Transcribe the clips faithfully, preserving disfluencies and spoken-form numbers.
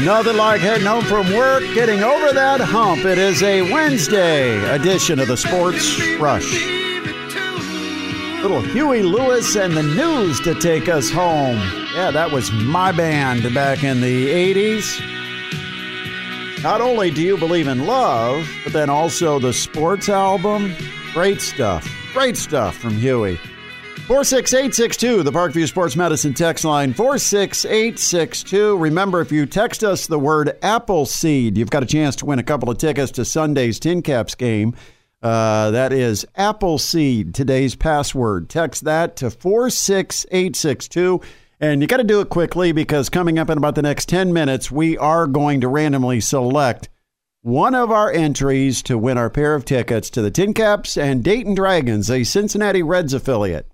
Nothing like heading home from work, getting over that hump. It is a Wednesday edition of the Sports Rush. Little Huey Lewis and the News to take us home. Yeah, that was my band back in the eighties. Not only do you believe in love, but then also the sports album. Great stuff. Great stuff from Huey. four six eight six two, the Parkview Sports Medicine text line, four six eight six two. Remember, if you text us the word Appleseed, you've got a chance to win a couple of tickets to Sunday's Tin Caps game. Uh, that is Appleseed, today's password. Text that to four six eight six two. And you got to do it quickly because coming up in about the next ten minutes, we are going to randomly select one of our entries to win our pair of tickets to the Tin Caps and Dayton Dragons, a Cincinnati Reds affiliate.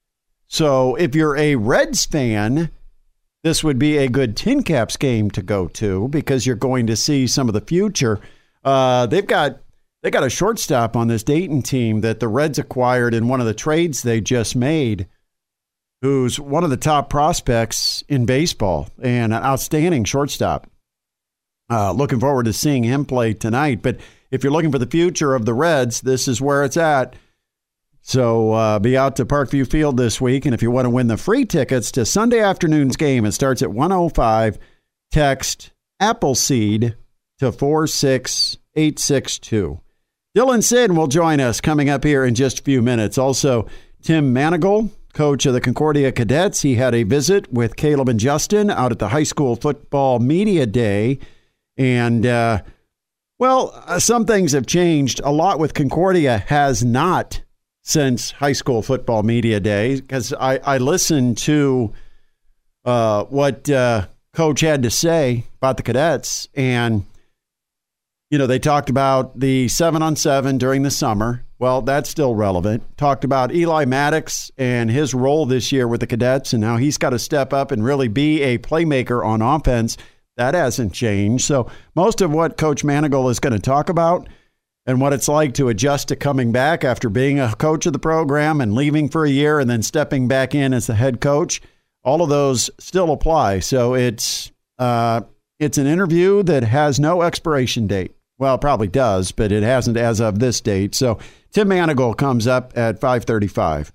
So if you're a Reds fan, this would be a good Tin Caps game to go to because you're going to see some of the future. Uh, they've got they got a shortstop on this Dayton team that the Reds acquired in one of the trades they just made, who's one of the top prospects in baseball and an outstanding shortstop. Uh, looking forward to seeing him play tonight. But if you're looking for the future of the Reds, this is where it's at. So uh, be out to Parkview Field this week. And if you want to win the free tickets to Sunday afternoon's game, it starts at one oh five. Text Appleseed to four six eight six two. Dylan Sin will join us coming up here in just a few minutes. Also, Tim Manigal, coach of the Concordia Cadets. He had a visit with Caleb and Justin out at the high school football media day. And, uh, well, uh, some things have changed. A lot with Concordia has not since high school football media day, because I, I listened to uh, what uh, Coach had to say about the cadets. And, you know, they talked about the seven on seven during the summer. Well, that's still relevant. Talked about Eli Maddox and his role this year with the cadets and how he's got to step up and really be a playmaker on offense. That hasn't changed. So most of what Coach Manigal is going to talk about and what it's like to adjust to coming back after being a coach of the program and leaving for a year and then stepping back in as the head coach, all of those still apply. So it's uh, it's an interview that has no expiration date. Well, it probably does, but it hasn't as of this date. So Tim Manigal comes up at five thirty-five.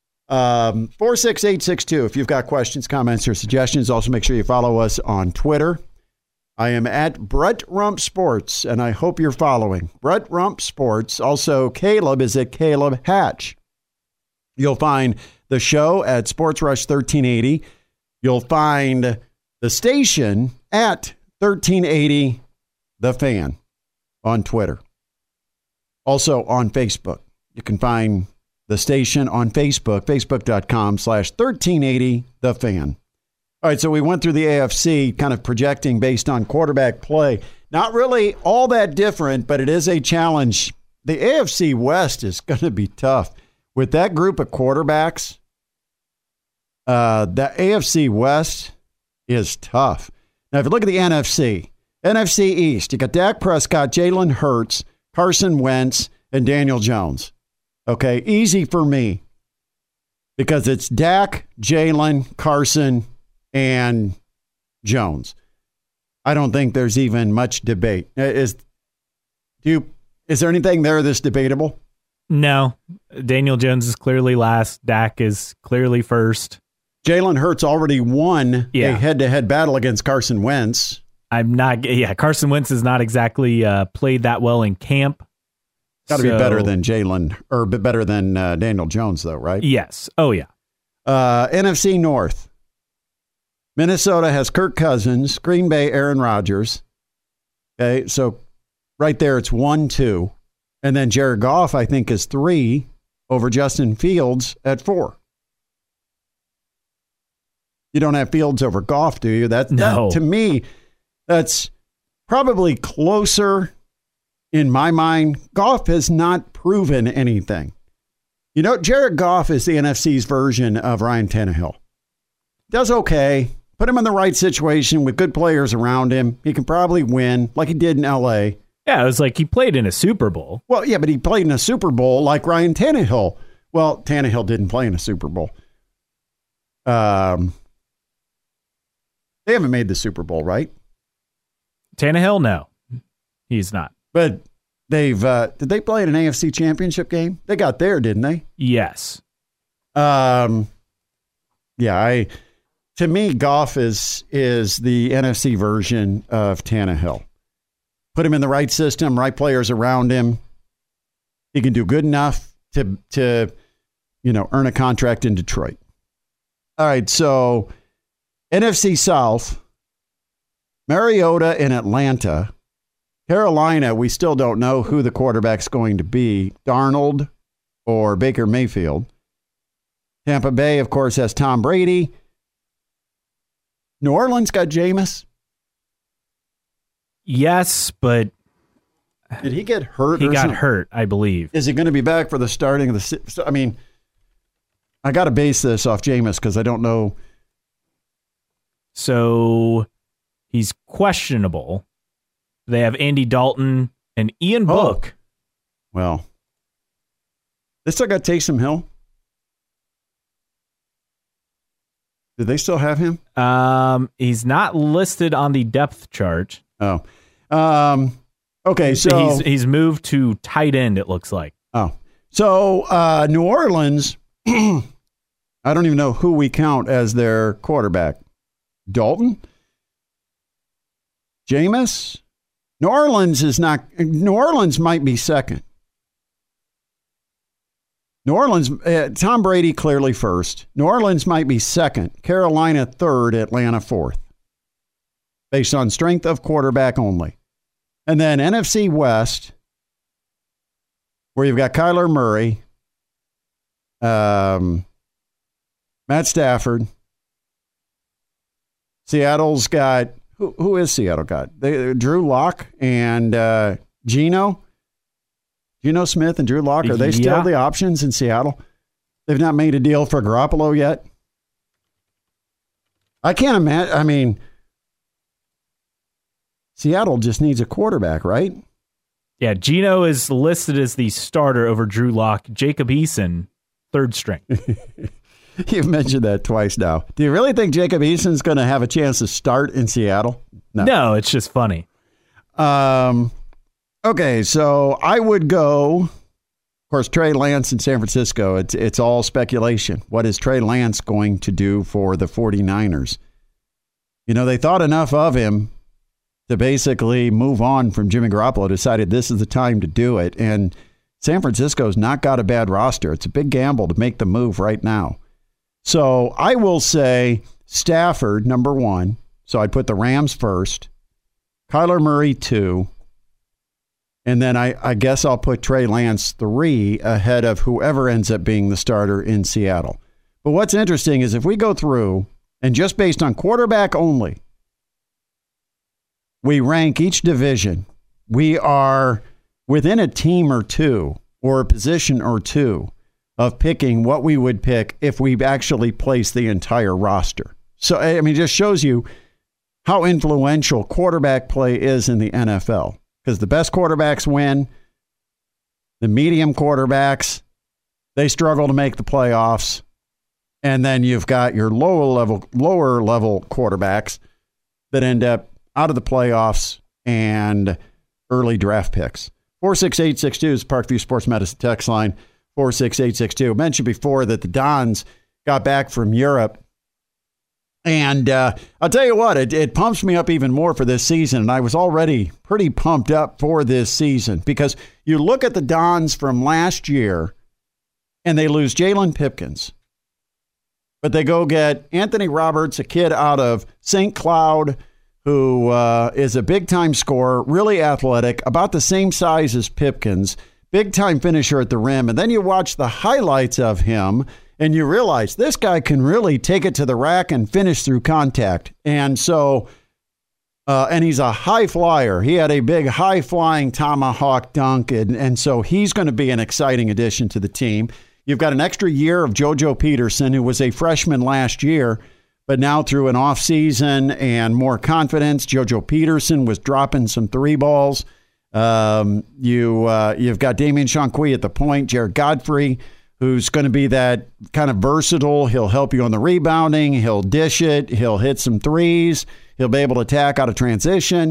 Um, four six eight six two. If you've got questions, comments, or suggestions, also make sure you follow us on Twitter. I am at Brett Rump Sports, and I hope you're following. Brett Rump Sports. Also, Caleb is at Caleb Hatch. You'll find the show at Sports Rush thirteen eighty. You'll find the station at thirteen eighty The Fan on Twitter. Also on Facebook. You can find the station on Facebook, facebook.com slash 1380 The Fan. All right, so we went through the A F C, kind of projecting based on quarterback play. Not really all that different, but it is a challenge. The A F C West is going to be tough. With that group of quarterbacks, uh, the A F C West is tough. Now, if you look at the N F C, N F C East, you got Dak Prescott, Jalen Hurts, Carson Wentz, and Daniel Jones. Okay, easy for me because it's Dak, Jalen, Carson, and Jones. I don't think there's even much debate. Is do you, is there anything there that's debatable? No. Daniel Jones is clearly last. Dak is clearly first. Jalen Hurts already won yeah. a head-to-head battle against Carson Wentz. I'm not. Yeah, Carson Wentz has not exactly uh, played that well in camp. Got to so, be better than Jalen, or better than uh, Daniel Jones, though, right? Yes. Oh, yeah. Uh, N F C North. Minnesota has Kirk Cousins. Green Bay, Aaron Rodgers. Okay, so right there it's one, two. And then Jared Goff, I think, is three over Justin Fields at four. You don't have Fields over Goff, do you? That, no. that to me, that's probably closer in my mind. Goff has not proven anything. You know, Jared Goff is the N F C's version of Ryan Tannehill. Does okay. Put him in the right situation with good players around him. He can probably win like he did in L A. Yeah, it was like he played in a Super Bowl. Well, yeah, but he played in a Super Bowl like Ryan Tannehill. Well, Tannehill didn't play in a Super Bowl. Um, they haven't made the Super Bowl, right? Tannehill, no, he's not. But they've uh, did they play in an A F C Championship game? They got there, didn't they? Yes. Um. Yeah, I. To me, Goff is is the N F C version of Tannehill. Put him in the right system, right players around him. He can do good enough to to, you know, earn a contract in Detroit. All right, so N F C South, Mariota in Atlanta. Carolina, we still don't know who the quarterback's going to be, Darnold or Baker Mayfield. Tampa Bay, of course, has Tom Brady. New Orleans got Jameis. Yes, but did he get hurt? He or got something? hurt, I believe. Is he going to be back for the starting of the season? I mean, I got to base this off Jameis because I don't know. So he's questionable. They have Andy Dalton and Ian Book. Oh. Well, they still got Taysom Hill. Do they still have him? Um, he's not listed on the depth chart. Oh, um, okay. So he's he's moved to tight end. It looks like. Oh, so uh, New Orleans. I don't even know who we count as their quarterback. Dalton, Jameis. New Orleans is not. New Orleans might be second. New Orleans, uh, Tom Brady clearly first. New Orleans might be second. Carolina third. Atlanta fourth. Based on strength of quarterback only. And then N F C West, where you've got Kyler Murray, um, Matt Stafford. Seattle's got, who, who is Seattle got? They, Drew Lock and uh, Geno. Geno Smith and Drew Lock, are they still yeah. the options in Seattle? They've not made a deal for Garoppolo yet? I can't imagine. I mean, Seattle just needs a quarterback, right? Yeah, Geno is listed as the starter over Drew Lock. Jacob Eason, third string. You've mentioned that twice now. Do you really think Jacob Eason's going to have a chance to start in Seattle? No, no it's just funny. Um. Okay, so I would go, of course, Trey Lance in San Francisco. It's it's all speculation. What is Trey Lance going to do for the 49ers? You know, they thought enough of him to basically move on from Jimmy Garoppolo, decided this is the time to do it. And San Francisco's not got a bad roster. It's a big gamble to make the move right now. So I will say Stafford, number one. So I'd put the Rams first. Kyler Murray, two. And then I, I guess I'll put Trey Lance three ahead of whoever ends up being the starter in Seattle. But what's interesting is if we go through, and just based on quarterback only, we rank each division. We are within a team or two or a position or two of picking what we would pick if we actually place the entire roster. So, I mean, it just shows you how influential quarterback play is in the N F L. Because the best quarterbacks win. The medium quarterbacks, they struggle to make the playoffs. And then you've got your lower level, lower level quarterbacks that end up out of the playoffs and early draft picks. four six eight six two is Parkview Sports Medicine text line. four six eight six two. I mentioned before that the Dons got back from Europe. And uh, I'll tell you what, it, it pumps me up even more for this season. And I was already pretty pumped up for this season because you look at the Dons from last year and they lose Jalen Pipkins. But they go get Anthony Roberts, a kid out of Saint Cloud, who uh, is a big-time scorer, really athletic, about the same size as Pipkins, big-time finisher at the rim. And then you watch the highlights of him, and you realize this guy can really take it to the rack and finish through contact. And so, uh, and he's a high flyer. He had a big high-flying tomahawk dunk, and, and so he's going to be an exciting addition to the team. You've got an extra year of JoJo Peterson, who was a freshman last year, but now through an offseason and more confidence, JoJo Peterson was dropping some three balls. Um, you, uh, you've got Damian Shanqui at the point, Jared Godfrey, who's going to be that kind of versatile. He'll help you on the rebounding. He'll dish it. He'll hit some threes. He'll be able to attack out of transition.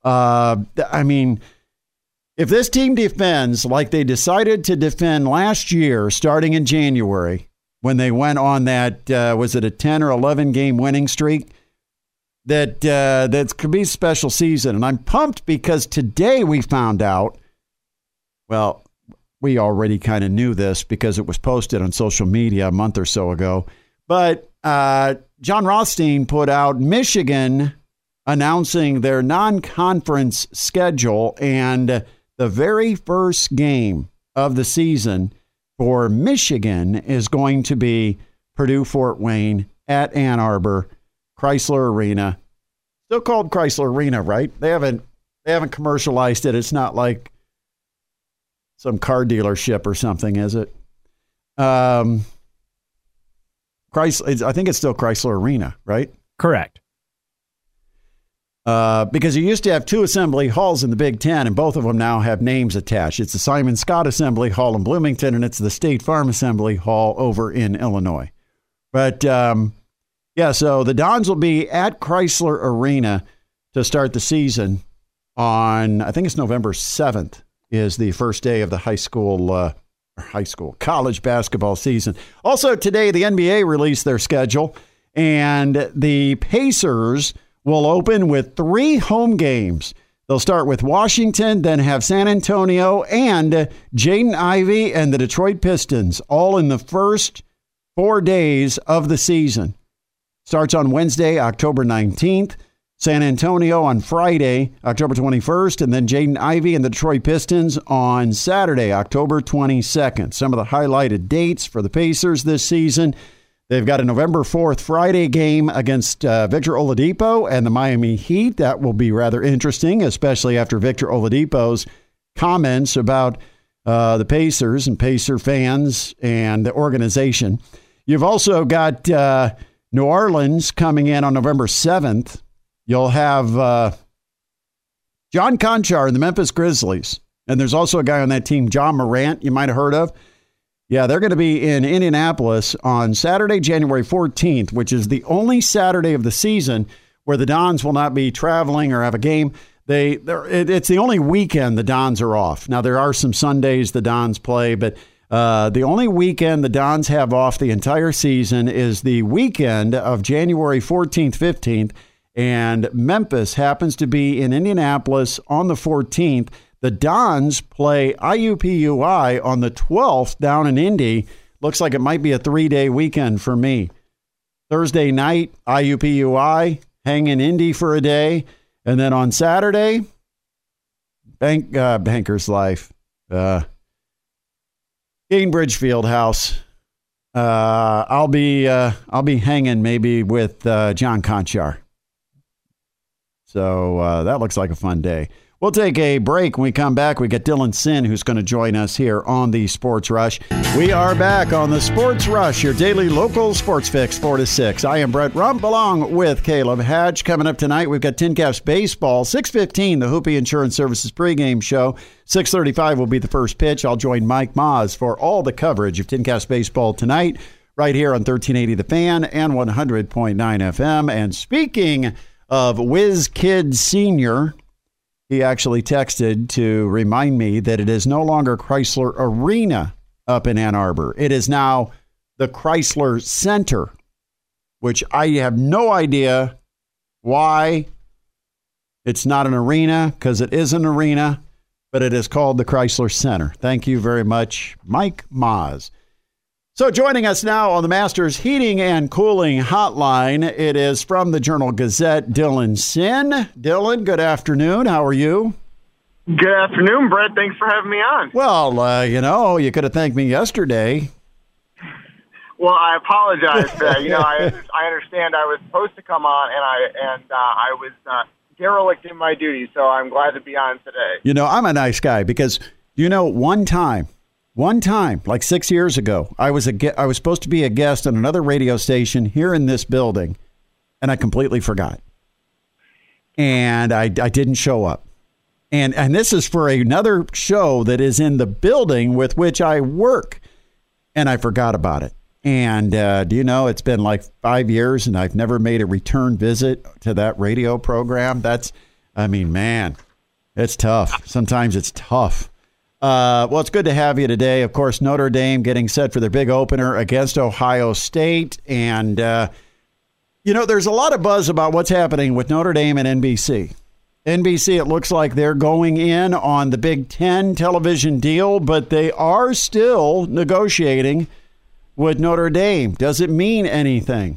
Uh, I mean, if this team defends like they decided to defend last year, starting in January, when they went on that, uh, was it a ten or eleven game winning streak, that uh, that could be a special season. And I'm pumped because today we found out, well, we already kind of knew this because it was posted on social media a month or so ago, but uh, John Rothstein put out Michigan announcing their non-conference schedule, and the very first game of the season for Michigan is going to be Purdue-Fort Wayne at Ann Arbor, Chrysler Arena. Still called Chrysler Arena, right? They haven't they haven't commercialized it. It's not like some car dealership or something, is it? Um, Chrysler, I think it's still Chrysler Arena, right? Correct. Uh, because you used to have two assembly halls in the Big Ten, and both of them now have names attached. It's the Simon Scott Assembly Hall in Bloomington, and it's the State Farm Assembly Hall over in Illinois. But, um, yeah, so the Dons will be at Chrysler Arena to start the season on, I think it's November seventh is the first day of the high school, uh, or high school, college basketball season. Also today, the N B A released their schedule, and the Pacers will open with three home games. They'll start with Washington, then have San Antonio and Jaden Ivey and the Detroit Pistons, all in the first four days of the season. Starts on Wednesday, October nineteenth. San Antonio on Friday, October twenty-first, and then Jaden Ivey and the Detroit Pistons on Saturday, October twenty-second. Some of the highlighted dates for the Pacers this season: they've got a November fourth Friday game against uh, Victor Oladipo and the Miami Heat. That will be rather interesting, especially after Victor Oladipo's comments about uh, the Pacers and Pacer fans and the organization. You've also got uh, New Orleans coming in on November seventh. You'll have uh, John Conchar and the Memphis Grizzlies. And there's also a guy on that team, John Morant, you might have heard of. Yeah, they're going to be in Indianapolis on Saturday, January fourteenth, which is the only Saturday of the season where the Dons will not be traveling or have a game. They, it, it's the only weekend the Dons are off. Now, there are some Sundays the Dons play, but uh, the only weekend the Dons have off the entire season is the weekend of January fourteenth, fifteenth, and Memphis happens to be in Indianapolis on the fourteenth. The Dons play I U P U I on the twelfth down in Indy. Looks like it might be a three-day weekend for me. Thursday night, I U P U I, hang in Indy for a day. And then on Saturday, Bank uh, Banker's Life, uh, Gainbridge Fieldhouse. Uh, I'll be uh, I'll be hanging maybe with uh, John Conchar. So uh, that looks like a fun day. We'll take a break. When we come back, we get Dylan Sin, who's going to join us here on the Sports Rush. We are back on the Sports Rush, your daily local sports fix, four to six. I am Brett Rump, along with Caleb Hatch. Coming up tonight, we've got Tin Caps Baseball. six fifteen, the Hoopie Insurance Services pregame show. six thirty-five will be the first pitch. I'll join Mike Moz for all the coverage of Tin Caps Baseball tonight, right here on thirteen eighty The Fan and one hundred point nine F M. And speaking of Whiz Kid Senior, he actually texted to remind me that it is no longer Chrysler Arena up in Ann Arbor. It is now the Chrysler Center, which I have no idea why it's not an arena, because it is an arena, but it is called the Chrysler Center. Thank you very much, Mike Moz. So joining us now on the Masters Heating and Cooling Hotline, it is from the Journal Gazette, Dylan Sin. Dylan, good afternoon. How are you? Good afternoon, Brett. Thanks for having me on. Well, uh, you know, you could have thanked me yesterday. Well, I apologize for that. You know, I, I understand I was supposed to come on, and I and uh, I was uh, derelict in my duty, so I'm glad to be on today. You know, I'm a nice guy because, you know, one time, One time, like six years ago, I was a ge- I was supposed to be a guest on another radio station here in this building, and I completely forgot. And I, I didn't show up. And and this is for another show that is in the building with which I work, and I forgot about it. And uh, do you know, it's been like five years, and I've never made a return visit to that radio program. That's I mean, man, it's tough. Sometimes it's tough. Uh, well, it's good to have you today. Of course, Notre Dame getting set for their big opener against Ohio State. And, uh, you know, there's a lot of buzz about what's happening with Notre Dame and N B C. N B C, it looks like they're going in on the Big Ten television deal, but they are still negotiating with Notre Dame. Does it mean anything?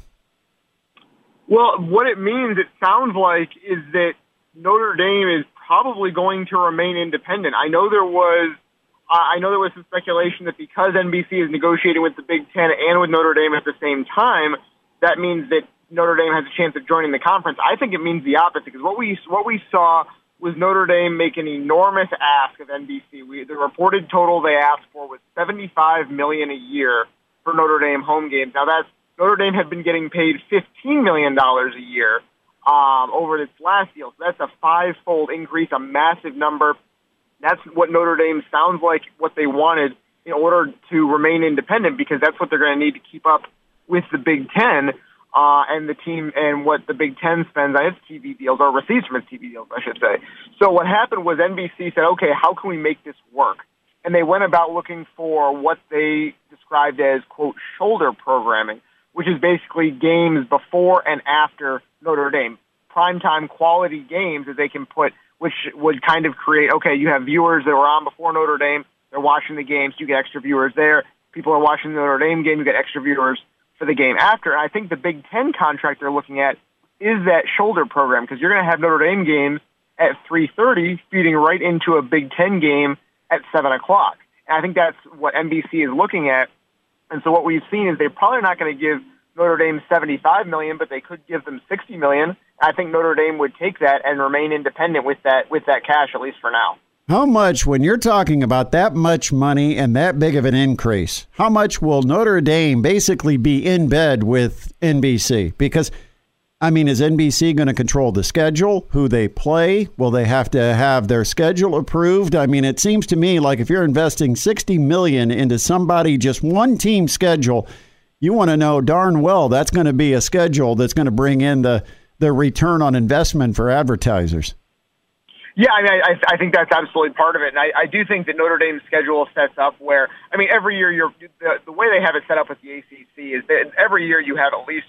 Well, what it means, it sounds like, is that Notre Dame is probably going to remain independent. I know there was, uh, I know there was some speculation that because N B C is negotiating with the Big Ten and with Notre Dame at the same time, that means that Notre Dame has a chance of joining the conference. I think it means the opposite, because what we what we saw was Notre Dame make an enormous ask of N B C. We, the reported total they asked for was seventy-five million dollars a year for Notre Dame home games. Now, that's Notre Dame had been getting paid fifteen million dollars a year um, over this last deal. So that's a five-fold increase, a massive number. That's what Notre Dame sounds like what they wanted in order to remain independent, because that's what they're going to need to keep up with the Big Ten. Uh, and the team and what the Big Ten spends on its T V deals, or receives from its T V deals, I should say. So what happened was N B C said, okay, how can we make this work? And they went about looking for what they described as, quote, shoulder programming, which is basically games before and after Notre Dame. Primetime quality games that they can put, which would kind of create, okay, you have viewers that were on before Notre Dame, they're watching the games, you get extra viewers there. People are watching the Notre Dame game, you get extra viewers for the game after. And I think the Big Ten contract they're looking at is that shoulder program, because you're going to have Notre Dame games at three thirty feeding right into a Big Ten game at seven o'clock. And I think that's what N B C is looking at. And so what we've seen is they're probably not going to give Notre Dame seventy-five million dollars, but they could give them sixty million dollars. I think Notre Dame would take that and remain independent with that with that cash, at least for now. How much, when you're talking about that much money and that big of an increase, how much will Notre Dame basically be in bed with N B C? Because, I mean, is N B C going to control the schedule, who they play? Will they have to have their schedule approved? I mean, it seems to me like if you're investing sixty million dollars into somebody, just one team schedule, you want to know darn well that's going to be a schedule that's going to bring in the, the return on investment for advertisers. Yeah, I mean, I, I think that's absolutely part of it. And I, I do think that Notre Dame's schedule sets up where, I mean, every year you're the, the way they have it set up with the A C C is that every year you have at least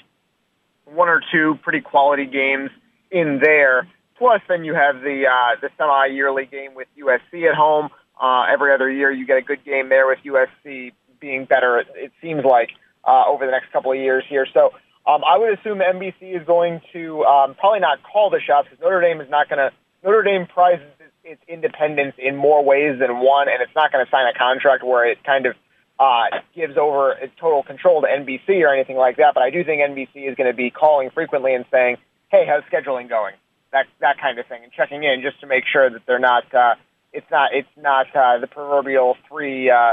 one or two pretty quality games in there. Plus, then you have the uh, the semi-yearly game with U S C at home. Uh, every other year you get a good game there with U S C being better, it, it seems like, uh, over the next couple of years here. So um, I would assume N B C is going to um, probably not call the shots, because Notre Dame is not going to Notre Dame prizes its independence in more ways than one, and it's not going to sign a contract where it kind of uh, gives over its total control to N B C or anything like that. But I do think N B C is going to be calling frequently and saying, hey, how's scheduling going? That that kind of thing, and checking in just to make sure that they're not, uh, it's not, it's not uh, the proverbial three uh,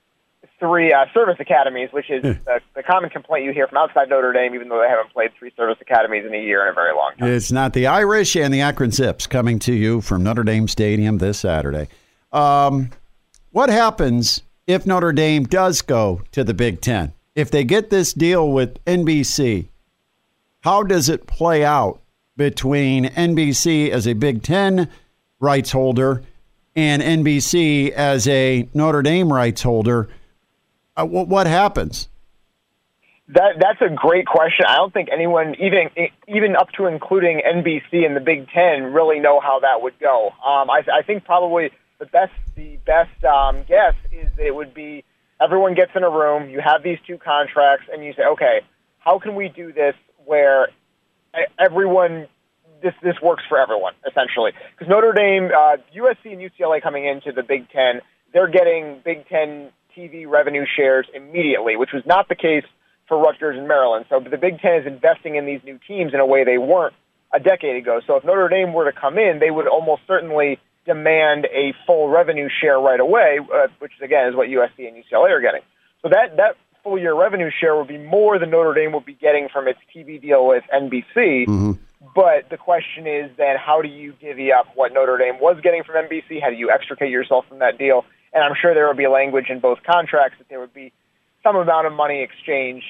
three uh, service academies, which is the, the common complaint you hear from outside Notre Dame, even though they haven't played three service academies in a year in a very long time. It's not the Irish and the Akron Zips coming to you from Notre Dame Stadium this Saturday. Um, what happens if Notre Dame does go to the Big Ten? If they get this deal with N B C, how does it play out between N B C as a Big Ten rights holder and N B C as a Notre Dame rights holder? Uh, what, what happens? That that's a great question. I don't think anyone, even even up to including N B C and the Big Ten, really know how that would go. Um, I, I think probably the best the best um, guess is that it would be everyone gets in a room, you have these two contracts, and you say, okay, how can we do this where everyone this this works for everyone, essentially? Because Notre Dame, uh, U S C, and U C L A coming into the Big Ten, they're getting Big Ten T V revenue shares immediately, which was not the case for Rutgers and Maryland. So the Big Ten is investing in these new teams in a way they weren't a decade ago. So if Notre Dame were to come in, they would almost certainly demand a full revenue share right away, uh, which again is what U S C and U C L A are getting. So that that full year revenue share would be more than Notre Dame would be getting from its T V deal with N B C. Mm-hmm. But the question is then, how do you divvy up what Notre Dame was getting from N B C? How do you extricate yourself from that deal? And I'm sure there would be language in both contracts that there would be some amount of money exchange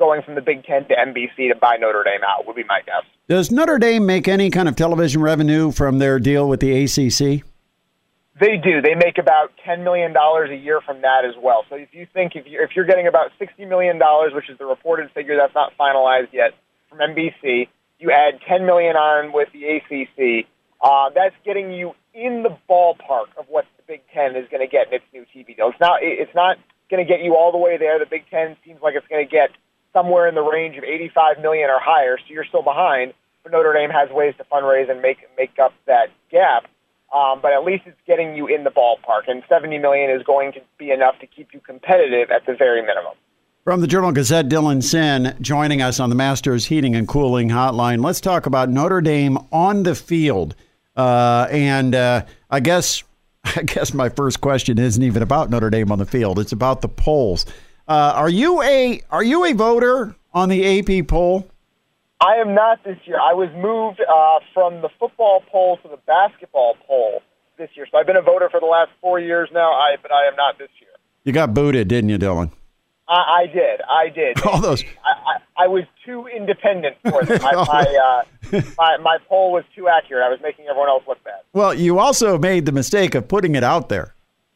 going from the Big Ten to N B C to buy Notre Dame out, would be my guess. Does Notre Dame make any kind of television revenue from their deal with the A C C? They do. They make about ten million dollars a year from that as well. So if you think if you're, if you're getting about sixty million dollars, which is the reported figure that's not finalized yet, from N B C, you add ten million dollars on with the A C C, uh, that's getting you in the ballpark of what the Big Ten is going to get in its new T V deal. It's not, it's not going to get you all the way there. The Big Ten seems like it's going to get somewhere in the range of eighty-five million dollars or higher, so you're still behind. But Notre Dame has ways to fundraise and make make up that gap. Um, but at least it's getting you in the ballpark, and seventy million dollars is going to be enough to keep you competitive at the very minimum. From the Journal-Gazette, Dylan Sinn joining us on the Masters Heating and Cooling Hotline. Let's talk about Notre Dame on the field. Uh, and uh, I guess I guess my first question isn't even about Notre Dame on the field. It's about the polls. Uh, are you a are you a voter on the A P poll? I am not this year. I was moved uh, from the football poll to the basketball poll this year. So I've been a voter for the last four years now, I, but I am not this year. You got booted, didn't you, Dylan? I, I did. I did. All those. I, I, I was too independent for them. My, my, uh, my, my poll was too accurate. I was making everyone else look bad. Well, you also made the mistake of putting it out there.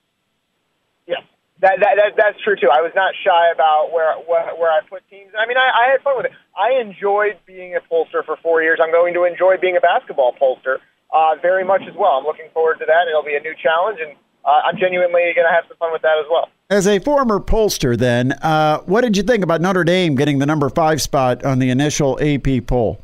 Yes, that, that, that that's true too. I was not shy about where where, where I put teams. I mean, I, I had fun with it. I enjoyed being a pollster for four years. I'm going to enjoy being a basketball pollster uh, very much as well. I'm looking forward to that. It'll be a new challenge, and uh, I'm genuinely going to have some fun with that as well. As a former pollster, then, uh, what did you think about Notre Dame getting the number five spot on the initial A P poll?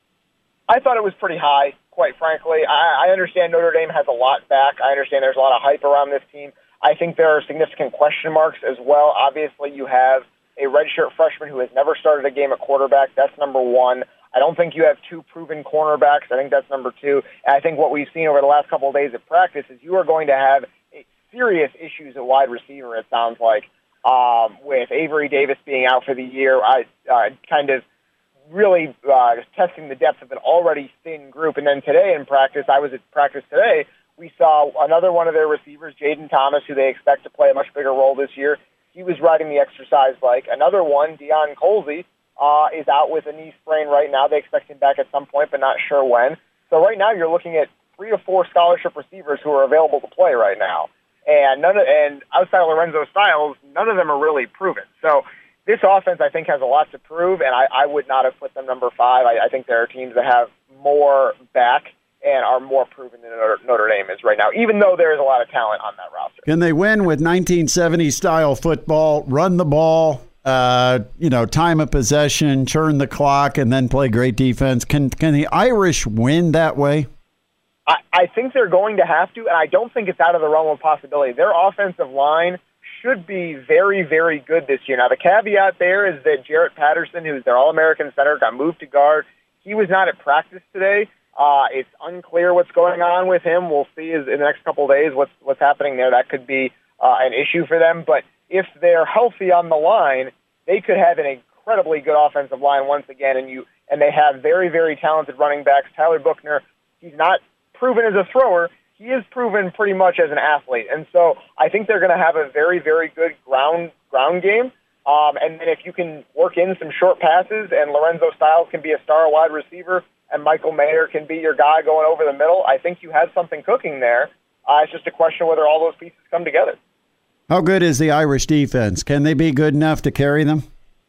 I thought it was pretty high, quite frankly. I, I understand Notre Dame has a lot back. I understand there's a lot of hype around this team. I think there are significant question marks as well. Obviously, you have a redshirt freshman who has never started a game at quarterback. That's number one. I don't think you have two proven cornerbacks. I think that's number two. And I think what we've seen over the last couple of days of practice is you are going to have serious issues at wide receiver, it sounds like, um, with Avery Davis being out for the year. I uh, kind of really uh, testing the depth of an already thin group. And then today in practice, I was at practice today, we saw another one of their receivers, Jaden Thomas, who they expect to play a much bigger role this year. He was riding the exercise bike. Another one, Deion Colsey, uh, is out with a knee sprain right now. They expect him back at some point, but not sure when. So right now you're looking at three or four scholarship receivers who are available to play right now. And none of, and outside of Lorenzo Styles, none of them are really proven. So this offense, I think, has a lot to prove, and I, I would not have put them number five. I, I think there are teams that have more back and are more proven than Notre, Notre Dame is right now, even though there is a lot of talent on that roster. Can they win with nineteen seventies style football, run the ball, uh, you know, time of possession, churn the clock, and then play great defense? Can can the Irish win that way? I, I think they're going to have to, and I don't think it's out of the realm of possibility. Their offensive line should be very, very good this year. Now, the caveat there is that Jarrett Patterson, who's their All-American center, got moved to guard. He was not at practice today. Uh, it's unclear what's going on with him. We'll see in the next couple of days what's what's happening there. That could be uh, an issue for them. But if they're healthy on the line, they could have an incredibly good offensive line once again. And you and they have very, very talented running backs. Tyler Buchner, he's not proven as a thrower, he is proven pretty much as an athlete. And so I think they're going to have a very, very good ground ground game. Um, and then if you can work in some short passes and Lorenzo Styles can be a star wide receiver and Michael Mayer can be your guy going over the middle, I think you have something cooking there. Uh, it's just a question of whether all those pieces come together. How good is the Irish defense? Can they be good enough to carry them?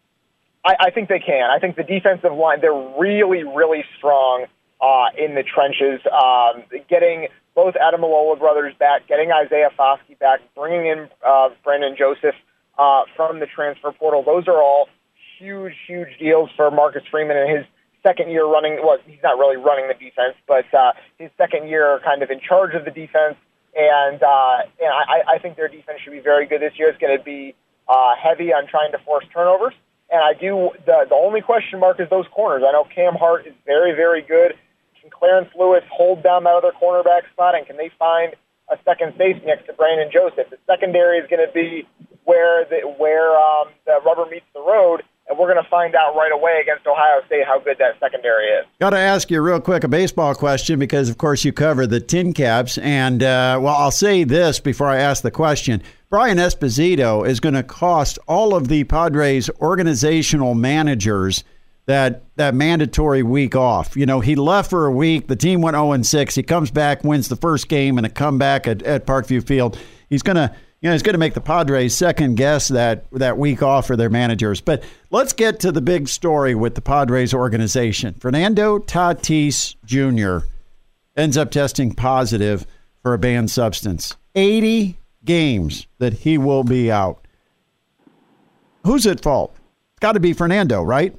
I, I think they can. I think the defensive line, they're really, really strong Uh, in the trenches, um, getting both Ademilola brothers back, getting Isaiah Foskey back, bringing in uh, Brandon Joseph uh, from the transfer portal. Those are all huge, huge deals for Marcus Freeman in his second year running. Well, he's not really running the defense, but uh, his second year kind of in charge of the defense. And, uh, and I, I think their defense should be very good this year. It's going to be uh, heavy on trying to force turnovers. And I do, the, the only question mark is those corners. I know Cam Hart is very, very good. Can Clarence Lewis hold down that other cornerback spot, and can they find a second safety next to Brandon Joseph? The secondary is going to be where the where um, the rubber meets the road, and we're going to find out right away against Ohio State how good that secondary is. Got to ask you real quick a baseball question because, of course, you cover the Tin Caps, and uh, well, I'll say this before I ask the question: Brian Esposito is going to cost all of the Padres organizational managers that that mandatory week off. You know, he left for a week. The team went oh and six. He comes back, wins the first game in a comeback at, at Parkview Field. He's going to, you know, he's going to make the Padres second guess that that week off for their managers. But let's get to the big story with the Padres organization. Fernando Tatis Junior ends up testing positive for a banned substance. eighty games that he will be out. Who's at fault? It's got to be Fernando, right?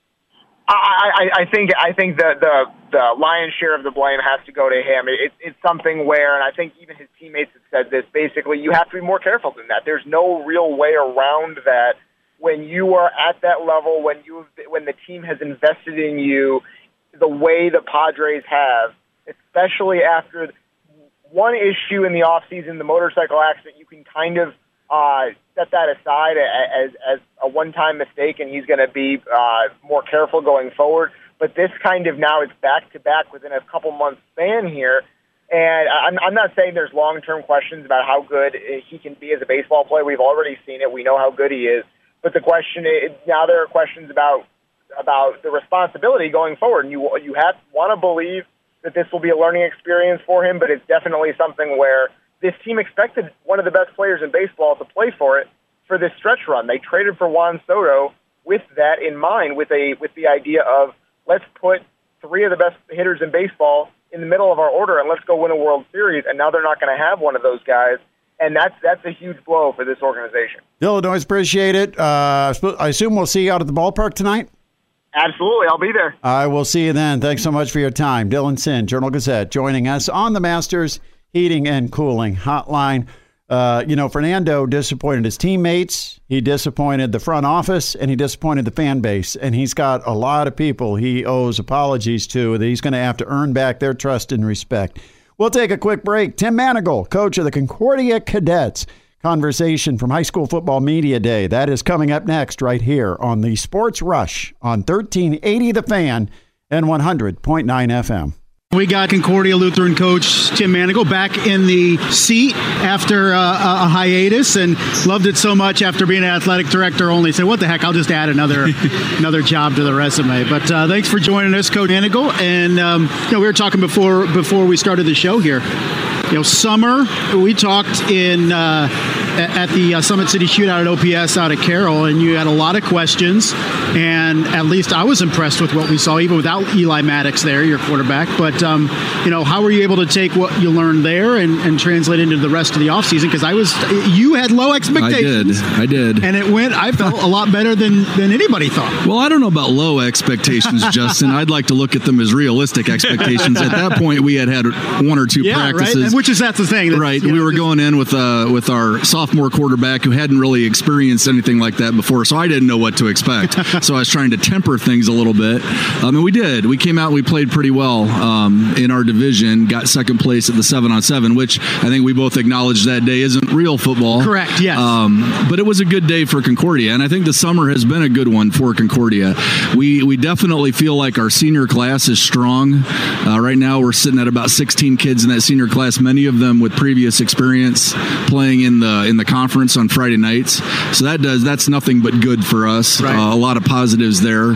I, I, I think I think the, the the lion's share of the blame has to go to him. It, it's something where, and I think even his teammates have said this, basically you have to be more careful than that. There's no real way around that when you are at that level, when you when the team has invested in you the way the Padres have, especially after one issue in the offseason, the motorcycle accident, you can kind of uh, set that aside as, as a one-time mistake, and he's going to be uh, more careful going forward. But this kind of now it's back-to-back within a couple months span here. And I'm, I'm not saying there's long-term questions about how good he can be as a baseball player. We've already seen it. We know how good he is. But the question is, now there are questions about about the responsibility going forward. And you you have want to believe that this will be a learning experience for him, but it's definitely something where this team expected one of the best players in baseball to play for it for this stretch run. They traded for Juan Soto with that in mind, with a with the idea of let's put three of the best hitters in baseball in the middle of our order and let's go win a World Series. And now they're not going to have one of those guys. And that's that's a huge blow for this organization. Illinois, appreciate it. Uh, I assume we'll see you out at the ballpark tonight? Absolutely. I'll be there. I will see you then. Thanks so much for your time. Dylan Sinn, Journal-Gazette, joining us on the Masters Heating and Cooling Hotline. Uh, you know, Fernando disappointed his teammates. He disappointed the front office, and he disappointed the fan base. And he's got a lot of people he owes apologies to that he's going to have to earn back their trust and respect. We'll take a quick break. Tim Manigal, coach of the Concordia Cadets. Conversation from High School Football Media Day. That is coming up next right here on the Sports Rush on thirteen eighty The Fan and one hundred point nine F M. We got Concordia Lutheran coach Tim Manigal back in the seat after uh, a hiatus, and loved it so much after being an athletic director only. Said, what the heck, I'll just add another another job to the resume. But uh, thanks for joining us, Coach Manigal. And um, you know, we were talking before before we started the show here. You know, summer, we talked in uh, at the uh, Summit City Shootout at O P S out at Carroll, and you had a lot of questions, and at least I was impressed with what we saw, even without Eli Maddox there, your quarterback. But, um, you know, how were you able to take what you learned there and, and translate into the rest of the offseason? Because I was, you had low expectations. I did. I did. And it went, I felt, a lot better than, than anybody thought. Well, I don't know about low expectations, Justin. I'd like to look at them as realistic expectations. At that point, we had had one or two yeah, practices. Right? And which is that's the thing. That's, right. You know, we were going in with uh, with our sophomore quarterback who hadn't really experienced anything like that before, so I didn't know what to expect. So I was trying to temper things a little bit. Um, and we did. We came out and we played pretty well um, in our division, got second place at the seven on seven, which I think we both acknowledged that day isn't real football. Correct, yes. Um, but it was a good day for Concordia, and I think the summer has been a good one for Concordia. We, we definitely feel like our senior class is strong. Uh, right now we're sitting at about sixteen kids in that senior class, many of them with previous experience playing in the in the conference on Friday nights. So that does that's nothing but good for us. Right. Uh, a lot of positives there.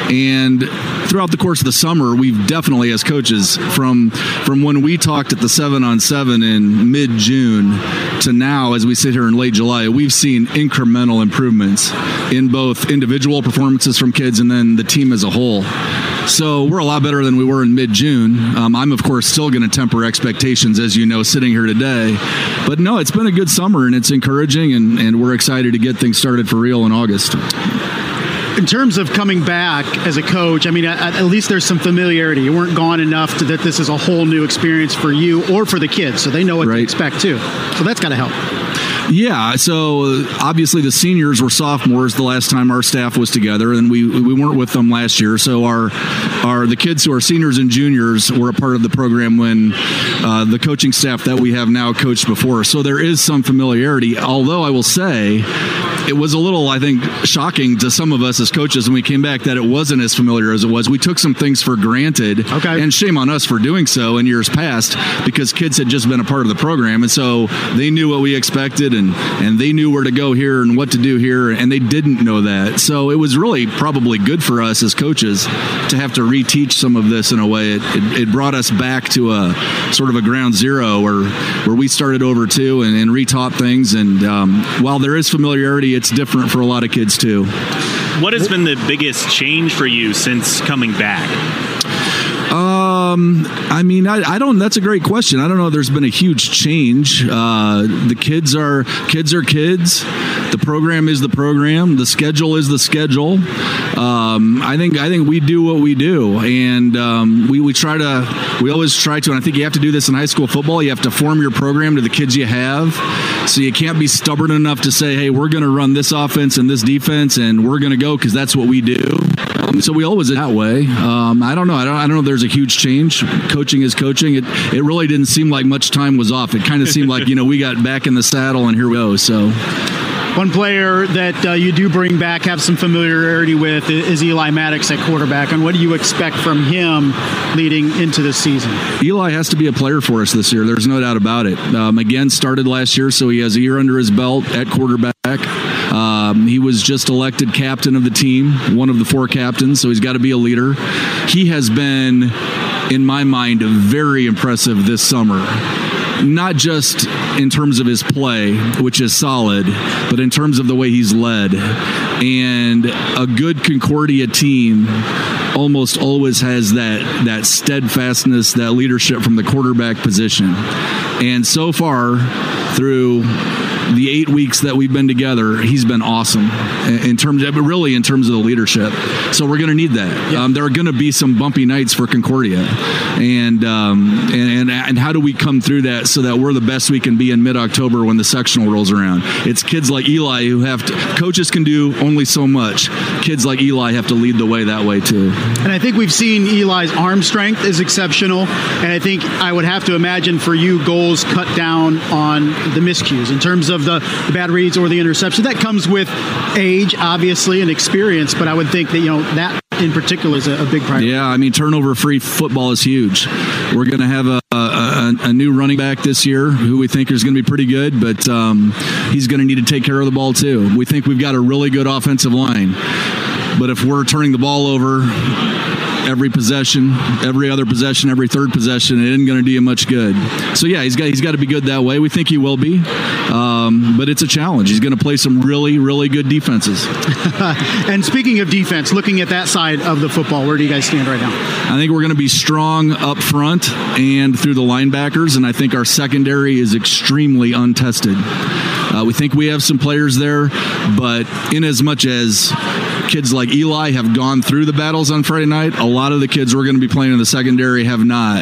And throughout the course of the summer, we've definitely, as coaches, from from when we talked at the seven on seven in mid-June to now, as we sit here in late July, we've seen incremental improvements in both individual performances from kids and then the team as a whole. So we're a lot better than we were in mid-June. Um, I'm, of course, still going to temper expectations, as you know, sitting here today. But, no, it's been a good summer, and it's encouraging, and, and we're excited to get things started for real in August. In terms of coming back as a coach, I mean, at, at least there's some familiarity. You weren't gone enough to, that this is a whole new experience for you or for the kids, so they know what right. to expect, too. So that's got to help. Yeah, so obviously the seniors were sophomores the last time our staff was together, and we we weren't with them last year. So our our the kids who are seniors and juniors were a part of the program when uh, the coaching staff that we have now coached before. So there is some familiarity, although I will say it was a little, I think, shocking to some of us as coaches when we came back that it wasn't as familiar as it was. We took some things for granted, okay. and shame on us for doing so in years past because kids had just been a part of the program, and so they knew what we expected. and, and they knew where to go here and what to do here, and they didn't know that. So it was really probably good for us as coaches to have to reteach some of this in a way. It, it, it brought us back to a sort of a ground zero where, where we started over too and, and retaught things. And um, while there is familiarity, it's different for a lot of kids too. What has been the biggest change for you since coming back? Um, I mean, I, I don't, that's a great question. I don't know if there's been a huge change. Uh, the kids are, kids are kids. The program is the program. The schedule is the schedule. Um, I think, I think we do what we do. And, um, we, we try to, we always try to, and I think you have to do this in high school football. You have to form your program to the kids you have. So you can't be stubborn enough to say, hey, we're going to run this offense and this defense and we're going to go because that's what we do. Um, so we always that way. Um, I don't know. I don't, I don't know if there's a huge change. Coaching is coaching. It it really didn't seem like much time was off. It kind of seemed like, you know, we got back in the saddle and here we go. So one player that uh, you do bring back, have some familiarity with, is Eli Maddox at quarterback. And what do you expect from him leading into this season? Eli has to be a player for us this year. There's no doubt about it. Um, again, started last year, so he has a year under his belt at quarterback. Um, he was just elected captain of the team, one of the four captains, so he's got to be a leader. He has been, in my mind, very impressive this summer. Not just in terms of his play, which is solid, but in terms of the way he's led. And a good Concordia team almost always has that that steadfastness, that leadership from the quarterback position. And so far, through the eight weeks that we've been together, he's been awesome in terms of, really in terms of the leadership. So we're going to need that. Yeah. Um, there are going to be some bumpy nights for Concordia. And, um, and, and how do we come through that so that we're the best we can be in mid-October when the sectional rolls around? It's kids like Eli who have to, coaches can do only so much. Kids like Eli have to lead the way that way too. And I think we've seen Eli's arm strength is exceptional. And I think I would have to imagine for you goals cut down on the miscues in terms of the, the bad reads or the interception. That comes with age, obviously, and experience, but I would think that, you know, that in particular is a, a big priority. Yeah, I mean, turnover-free football is huge. We're going to have a, a, a new running back this year who we think is going to be pretty good, but um, he's going to need to take care of the ball too. We think we've got a really good offensive line, but if we're turning the ball over every possession, every other possession, every third possession, it isn't going to do you much good. So yeah, he's got he's got to be good that way. We think he will be, um, but it's a challenge. He's going to play some really, really good defenses. And speaking of defense, looking at that side of the football, where do you guys stand right now? I think we're going to be strong up front and through the linebackers, and I think our secondary is extremely untested. Uh, we think we have some players there, but in as much as kids like Eli have gone through the battles on Friday night, a lot of the kids we're going to be playing in the secondary have not.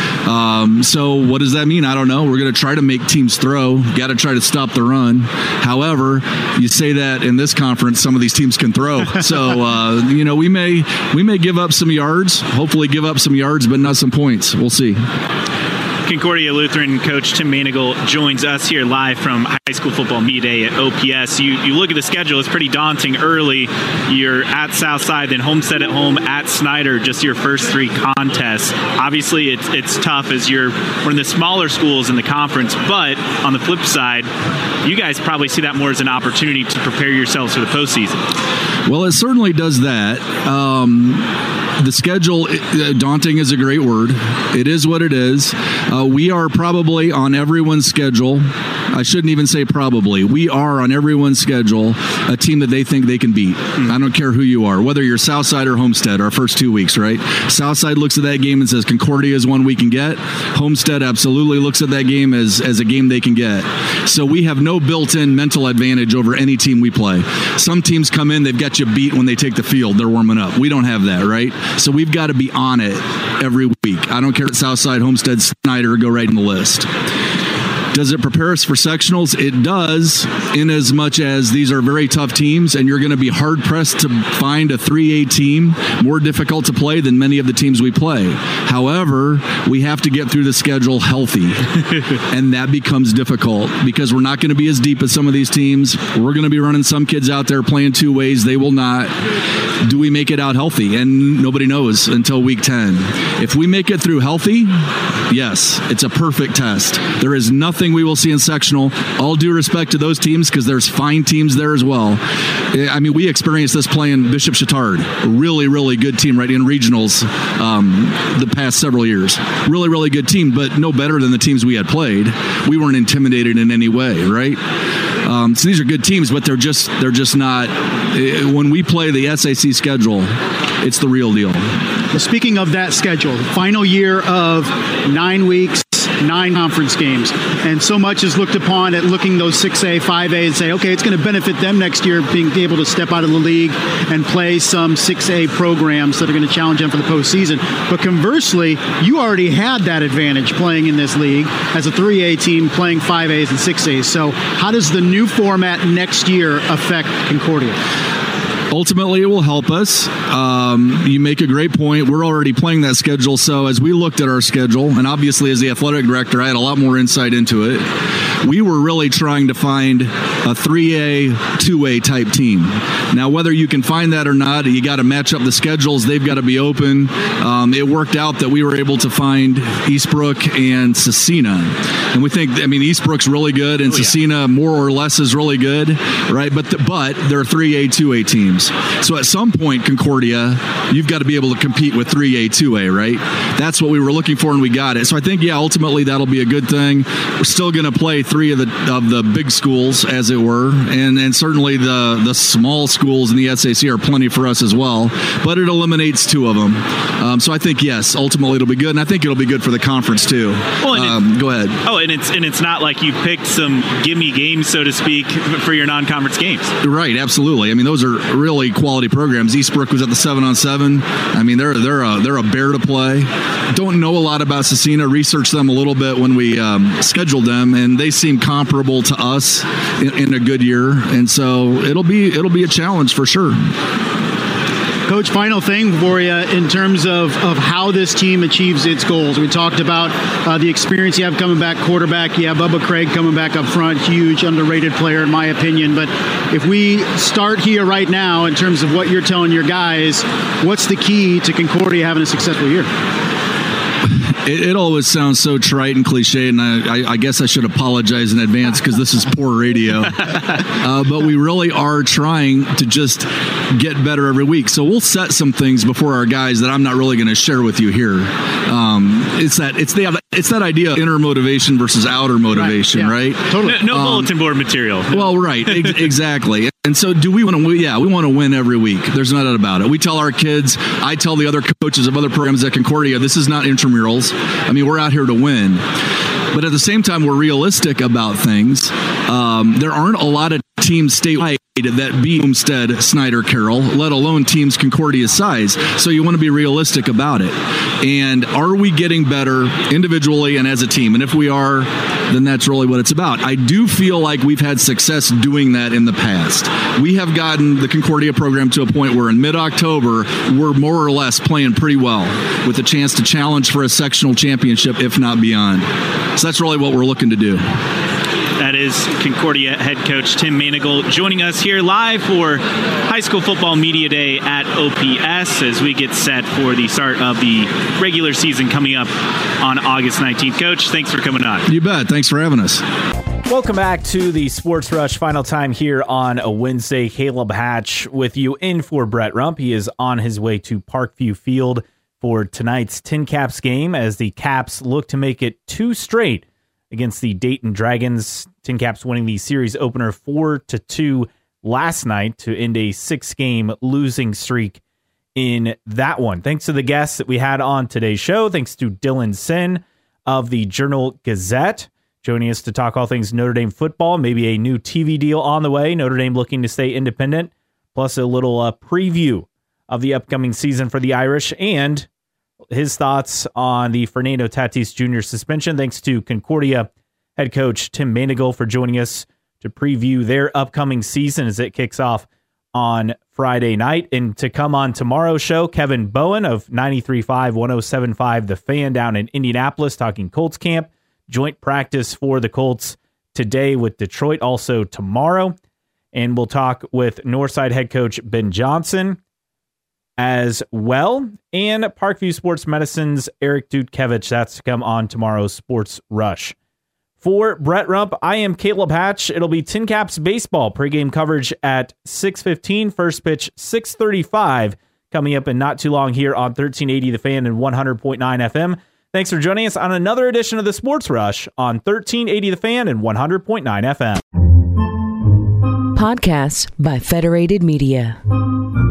Um, so what does that mean? I don't know. We're going to try to make teams throw. Got to try to stop the run. However, you say that in this conference, some of these teams can throw. So, uh, you know, we may we may give up some yards, hopefully give up some yards, but not some points. We'll see. Concordia Lutheran coach Tim Manigal joins us here live from High School Football Media Day at O P S. You you look at the schedule, it's pretty daunting early. You're at Southside, then Homestead at home, at Snyder, just your first three contests. Obviously, it's it's tough as you're one of the smaller schools in the conference, but on the flip side, you guys probably see that more as an opportunity to prepare yourselves for the postseason. Well, it certainly does that. Um, The schedule, uh, daunting is a great word. It is what it is. Uh, we are probably on everyone's schedule. I shouldn't even say probably. We are on everyone's schedule a team that they think they can beat. Mm. I don't care who you are, whether you're Southside or Homestead, our first two weeks, right? Southside looks at that game and says Concordia is one we can get. Homestead absolutely looks at that game as, as a game they can get. So we have no built-in mental advantage over any team we play. Some teams come in, they've got you beat when they take the field. They're warming up. We don't have that, right? So we've got to be on it every week. I don't care if Southside, Homestead, Snyder, go right in the list. Does it prepare us for sectionals? It does, in as much as these are very tough teams, and you're going to be hard-pressed to find a three A team more difficult to play than many of the teams we play. However, we have to get through the schedule healthy, and that becomes difficult because we're not going to be as deep as some of these teams. We're going to be running some kids out there playing two ways. They will not. Do do we make it out healthy? And nobody knows until week ten. If we make it through healthy, yes, it's a perfect test. There is nothing we will see in sectional. All due respect to those teams, because there's fine teams there as well. I mean, we experienced this playing Bishop Chatard, a really, really good team right in regionals um, the past several years. Really, really good team, but no better than the teams we had played. We weren't intimidated in any way, right? Um, so these are good teams, but they're just they're just not. When we play the S A C schedule, it's the real deal. Well, speaking of that schedule, final year of nine weeks, nine conference games, and so much is looked upon at looking those six A, five A and say, okay, it's going to benefit them next year being able to step out of the league and play some six A programs that are going to challenge them for the postseason. But conversely, you already had that advantage playing in this league as a three A team playing five A's and six A's. So how does the new format next year affect Concordia? Ultimately, it will help us. Um, you make a great point. We're already playing that schedule. So as we looked at our schedule, and obviously as the athletic director, I had a lot more insight into it. We were really trying to find a three A, two A type team. Now, whether you can find that or not, you got to match up the schedules. They've got to be open. Um, it worked out that we were able to find Eastbrook and Cecina. And we think, I mean, Eastbrook's really good, and oh, yeah. Cecina more or less is really good, right? But the, but they're three A, two A teams. So at some point, Concordia, you've got to be able to compete with three A, two A, right? That's what we were looking for, and we got it. So I think, yeah, ultimately that'll be a good thing. We're still going to play three of the of the big schools, as it were, and and certainly the the small schools in the S A C are plenty for us as well. But it eliminates two of them. Um, so I think, yes, ultimately it'll be good, and I think it'll be good for the conference too. Well, um, it, go ahead. Oh, and it's and it's not like you picked some gimme games, so to speak, for your non-conference games. Right, absolutely. I mean, those are really quality programs. Eastbrook was at the seven on seven. I mean, they're they're a they're a bear to play. Don't know a lot about Cecina. Researched them a little bit when we um, scheduled them, and they seem comparable to us in, in a good year. And so it'll be it'll be a challenge for sure. Coach, final thing for you in terms of, of how this team achieves its goals. We talked about uh, the experience you have coming back quarterback. You have Bubba Craig coming back up front, huge, underrated player in my opinion. But if we start here right now in terms of what you're telling your guys, what's the key to Concordia having a successful year? It, it always sounds so trite and cliche, and I, I, I guess I should apologize in advance because this is poor radio. Uh, but we really are trying to just get better every week. So we'll set some things before our guys that I'm not really going to share with you here. Um, it's that it's the it's that idea of inner motivation versus outer motivation, right? Yeah, right? Totally. No, no um, bulletin board material. Well, right, ex- exactly. And so do we want to win? Yeah, we want to win every week. There's no doubt about it. We tell our kids, I tell the other coaches of other programs at Concordia, this is not intramurals. I mean, we're out here to win. But at the same time, we're realistic about things. Um, there aren't a lot of teams statewide that beat Homestead, Snyder, Carroll, let alone teams Concordia's size. So you want to be realistic about it. And are we getting better individually and as a team? And if we are, then that's really what it's about. I do feel like we've had success doing that in the past. We have gotten the Concordia program to a point where in mid-October, we're more or less playing pretty well with a chance to challenge for a sectional championship, if not beyond. So that's really what we're looking to do. That is Concordia head coach Tim Manigal joining us here live for High School Football Media Day at O P S as we get set for the start of the regular season coming up on August nineteenth. Coach, thanks for coming on. You bet. Thanks for having us. Welcome back to the Sports Rush. Final time here on a Wednesday. Caleb Hatch with you in for Brett Rump. He is on his way to Parkview Field for tonight's Tin Caps game as the Caps look to make it two straight against the Dayton Dragons. Tin Caps winning the series opener four to two last night to end a six-game losing streak in that one. Thanks to the guests that we had on today's show. Thanks to Dylan Sin of the Journal Gazette, joining us to talk all things Notre Dame football, maybe a new T V deal on the way, Notre Dame looking to stay independent, plus a little uh, preview of the upcoming season for the Irish, and his thoughts on the Fernando Tatis Junior suspension. Thanks to Concordia head coach Tim Manigal for joining us to preview their upcoming season as it kicks off on Friday night. And to come on tomorrow's show, Kevin Bowen of ninety-three point five, one oh seven point five The Fan down in Indianapolis talking Colts camp. Joint practice for the Colts today with Detroit, also tomorrow. And we'll talk with Northside head coach Ben Johnson. as well. And Parkview Sports Medicine's Eric Dudkevich. That's to come on tomorrow's Sports Rush. For Brett Rump, I am Caleb Hatch. It'll be Tin Caps baseball pregame coverage at six fifteen. First pitch six thirty-five. Coming up in not too long here on thirteen eighty The Fan and one hundred point nine F M. Thanks for joining us on another edition of the Sports Rush on thirteen eighty The Fan and one hundred point nine F M. Podcasts by Federated Media.